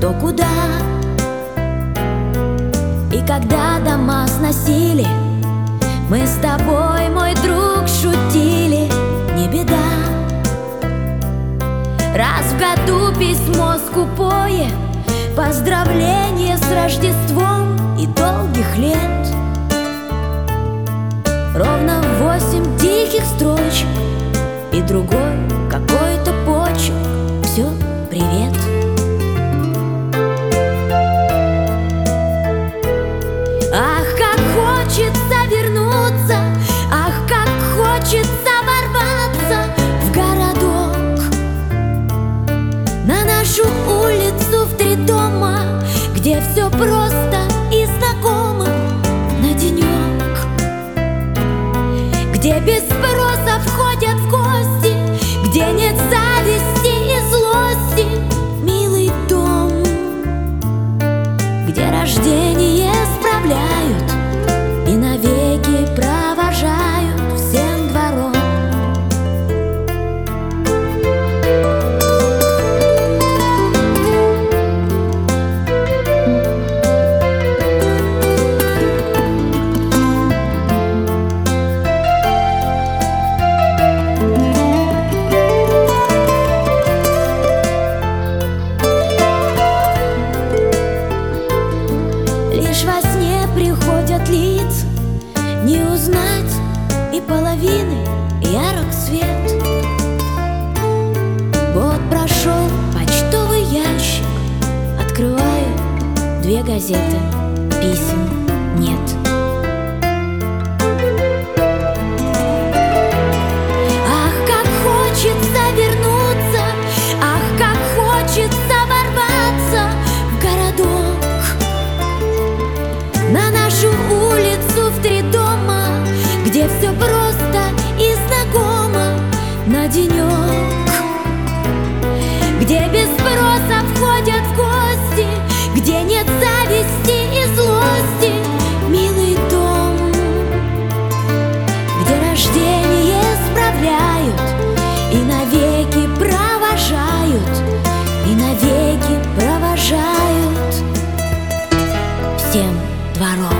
кто куда. И когда дома сносили, мы с тобой, мой друг, шутили, не беда. Раз в году письмо скупое, поздравление с Рождеством и долгих лет. Ровно 8 тихих строчек и другой какой-то почерк. Все, привет. Ах, как хочется вернуться, ах, как хочется ворваться в городок, на нашу улицу в 3 дома, где все просто и знакомо на денек, где без спроса входят в гости, где нет зависти и злости. Милый дом, где рождение справляют и навеки провожают всем двором. Лишь во сне приходят лица, не узнать и половины ярок свет. Год прошел, почтовый ящик открываю, 2 газеты, писем нет. Ах, как хочется вернуться, ах, как хочется ворваться в городок, на нашу улицу в 3 дома, где все просто и знакомо на денек, где без спроса входят в гости, где нет зависти и злости. Милый дом, где рождение справляют и навеки провожают, и навеки провожают всем двором.